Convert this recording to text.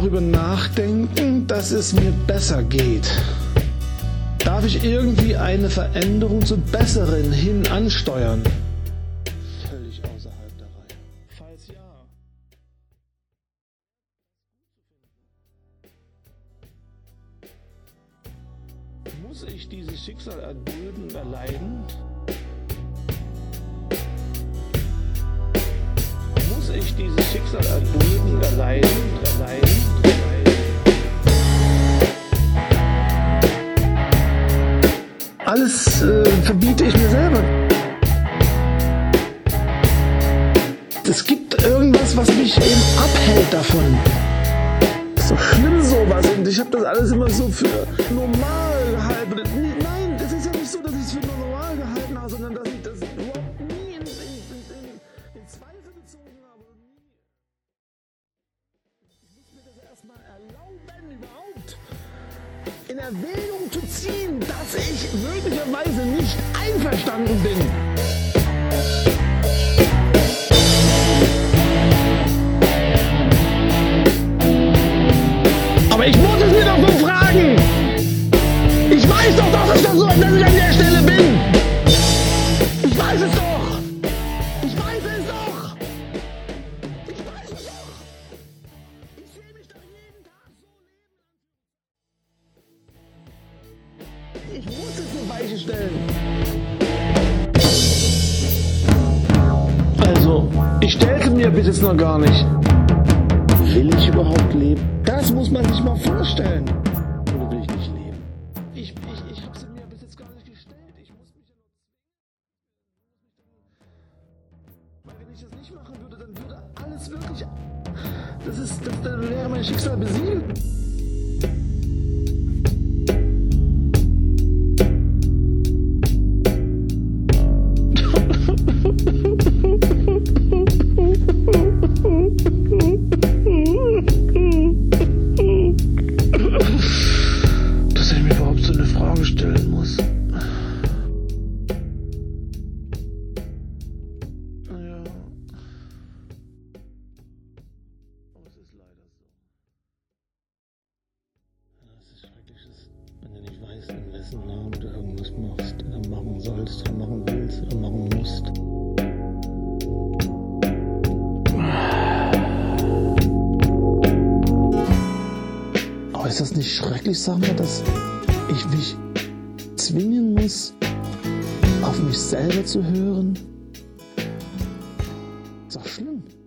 darüber nachdenken, dass es mir besser geht? Darf ich irgendwie eine Veränderung zum Besseren hin ansteuern? Völlig außerhalb der Reihe. Falls ja. Muss ich dieses Schicksal erdulden und erleiden? Muss ich dieses Schicksal erdulden und erleiden? Alles verbiete ich mir selber. Es gibt irgendwas, was mich eben abhält davon. Ist doch schlimm sowas, und ich habe das alles immer so für normal gehalten. Nein, das ist ja nicht so, dass ich es für normal gehalten habe, sondern dass ich das überhaupt nie in Zweifel gezogen habe. Ich muss mir das erstmal erlauben, überhaupt in Erwägung zu ziehen, dass ich möglicherweise nicht einverstanden bin. Aber ich muss es mir doch so fragen. Ich weiß doch, dass ich an der Stelle bin. Ich weiß es doch. Ich weiß es doch. Ich weiß es doch. Ich sehe mich doch jeden Tag so leben. Ich muss es zur Weiche stellen. Also, ich stellte mir bis jetzt noch gar nicht. Will ich überhaupt leben? Das muss man sich mal vorstellen. Oder will ich nicht leben? Ich habe sie mir bis jetzt gar nicht gestellt. Ich muss mich ja noch zwingen. Weil wenn ich das nicht machen würde, dann würde alles wirklich... Dann wäre mein Schicksal besiegelt. Dass ich mir überhaupt so eine Frage stellen muss. Naja. Aber es ist leider so. Ja, es ist schrecklich, wenn du nicht weißt, in wessen Namen du irgendwas machst, oder machen sollst, oder machen willst, oder machen musst. Aber ist das nicht schrecklich, sag mal, dass ich mich zwingen muss, auf mich selber zu hören? Ist doch schlimm.